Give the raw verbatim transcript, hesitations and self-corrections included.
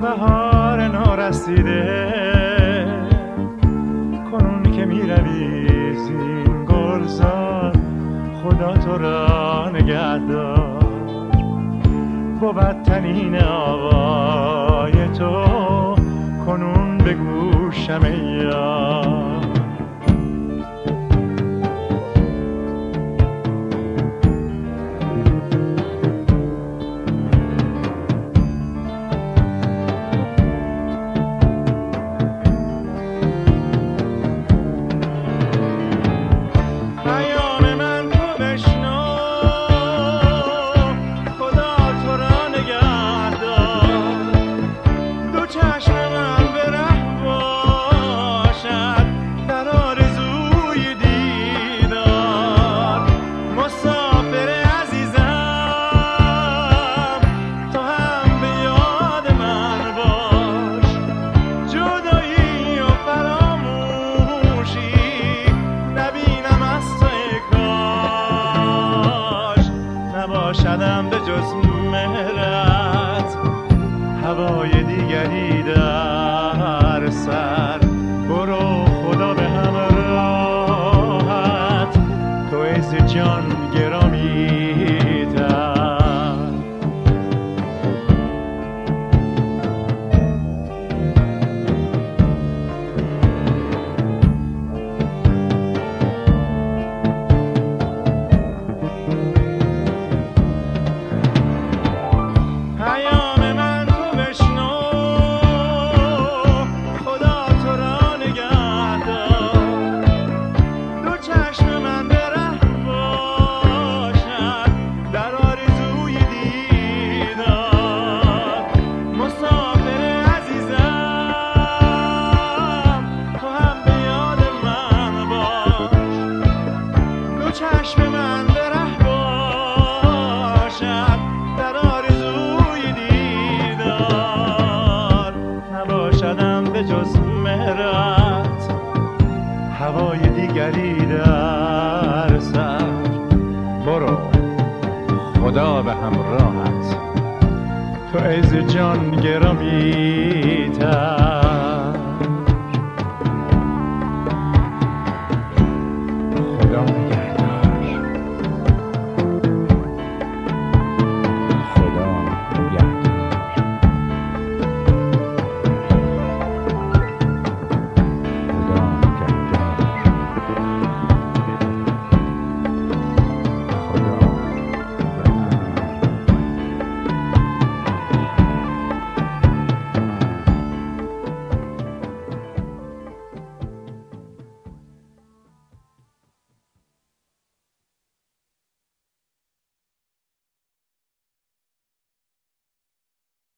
بهار نارسیده کنون که می روی زین گلزار خدا تو را نگهدار بود تنین آوای تو کنون به گوشم ای یار نباشدم به جز مهرت هوای دیگری در سر برو خدا به همراهت تو عز جان گرامی تر چشم من به ره باشد در آرزوی دیدار نباشدم به جز مهرت هوای دیگری در سر برو خدا به همراهت تو عز جان گرامی تر